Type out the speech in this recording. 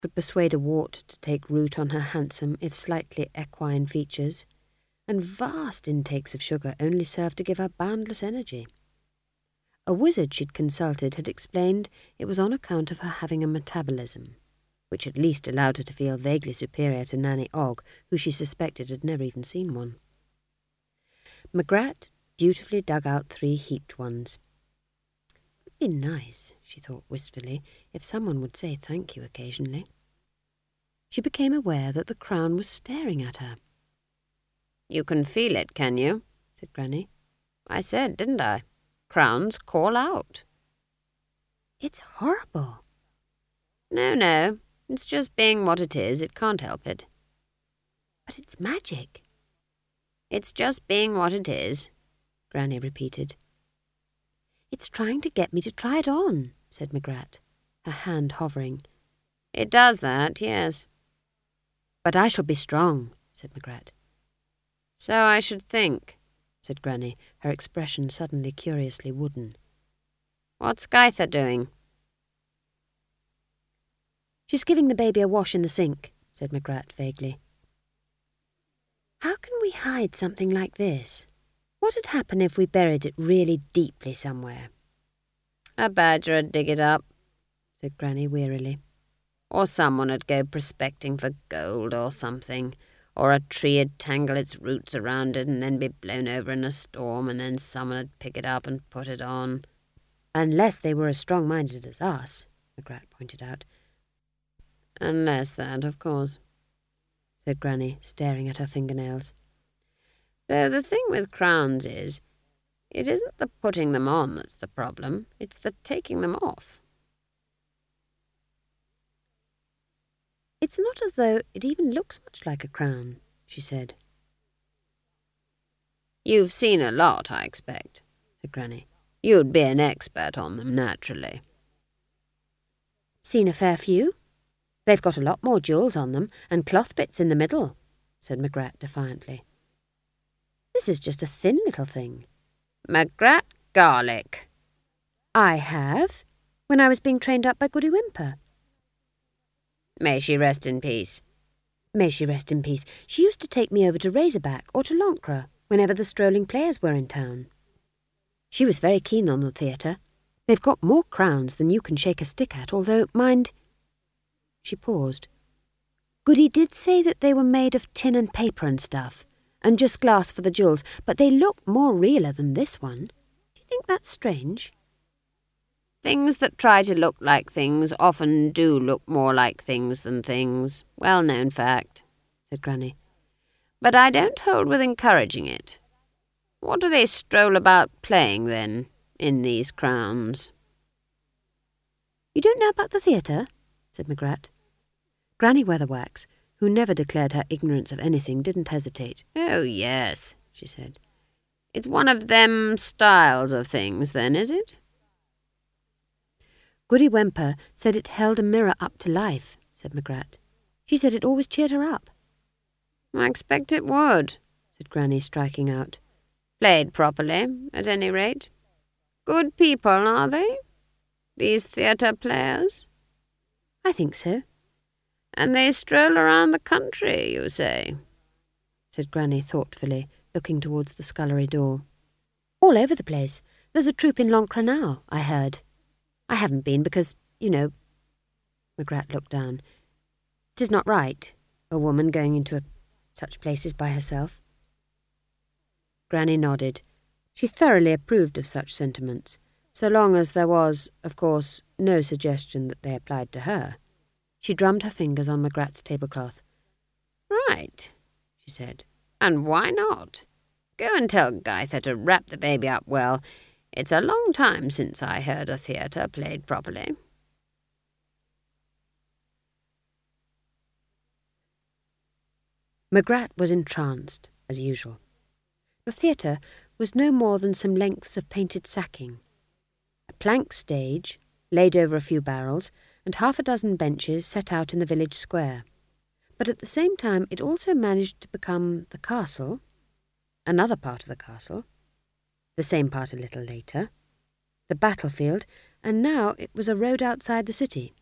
could persuade a wart to take root on her handsome, if slightly equine features, and vast intakes of sugar only served to give her boundless energy. A wizard she'd consulted had explained it was on account of her having a metabolism, which at least allowed her to feel vaguely superior to Nanny Ogg, who she suspected had never even seen one. Magrat dutifully dug out 3 heaped ones. It would be nice, she thought wistfully, if someone would say thank you occasionally. She became aware that the crown was staring at her. "You can feel it, can you?" said Granny. "I said, didn't I? Crowns call out." "It's horrible." No, it's just being what it is. It can't help it." "But it's magic." "It's just being what it is," Granny repeated. "It's trying to get me to try it on," said Magrat, her hand hovering. "It does that, yes." "But I shall be strong," said Magrat. "So I should think," said Granny, her expression suddenly curiously wooden. "What's Gaither doing?" "She's giving the baby a wash in the sink," said Magrat vaguely. "How can we hide something like this? What'd happen if we buried it really deeply somewhere?" "A badger'd dig it up," said Granny wearily. "Or someone'd go prospecting for gold or something. Or a tree'd tangle its roots around it and then be blown over in a storm, and then someone'd pick it up and put it on." "Unless they were as strong-minded as us," Magrat pointed out. "Unless that, of course," said Granny, staring at her fingernails. "Though the thing with crowns is, it isn't the putting them on that's the problem, it's the taking them off." "It's not as though it even looks much like a crown," she said. "You've seen a lot, I expect," said Granny. "You'd be an expert on them, naturally." "Seen a fair few. They've got a lot more jewels on them, and cloth bits in the middle," said Magrat defiantly. "This is just a thin little thing." "Magrat Garlick." "I have, when I was being trained up by Goody Whimper." "May she rest in peace." "May she rest in peace. She used to take me over to Razorback or to Lancre whenever the strolling players were in town. She was very keen on the theatre. They've got more crowns than you can shake a stick at, although, mind—" She paused. "Goody did say that they were made of tin and paper and stuff, and just glass for the jewels, but they look more realer than this one. Do you think that's strange?" "Things that try to look like things often do look more like things than things. Well-known fact," said Granny. "But I don't hold with encouraging it. What do they stroll about playing, then, in these crowns?" "You don't know about the theatre?" said Magrat. Granny Weatherwax, who never declared her ignorance of anything, didn't hesitate. "Oh, yes," she said. "It's one of them styles of things, then, is it?" "Goody Whimper said it held a mirror up to life," said Magrat. "She said it always cheered her up." "I expect it would," said Granny, striking out. "Played properly, at any rate. Good people, are they? These theatre players?" "I think so." "And they stroll around the country, you say?" said Granny thoughtfully, looking towards the scullery door. "All over the place. There's a troupe in Lancre now, I heard. I haven't been because, you know—" Magrat looked down. "'Tis not right, a woman going into such places by herself." Granny nodded. She thoroughly approved of such sentiments, so long as there was, of course, no suggestion that they applied to her. She drummed her fingers on Magrat's tablecloth. "Right," she said. "And why not? Go and tell Gaither to wrap the baby up well. It's a long time since I heard a theatre played properly." Magrat was entranced, as usual. The theatre was no more than some lengths of painted sacking. A plank stage, laid over a few barrels, and 6 benches set out in the village square. But at the same time it also managed to become the castle, another part of the castle, the same part a little later, the battlefield, and now it was a road outside the city.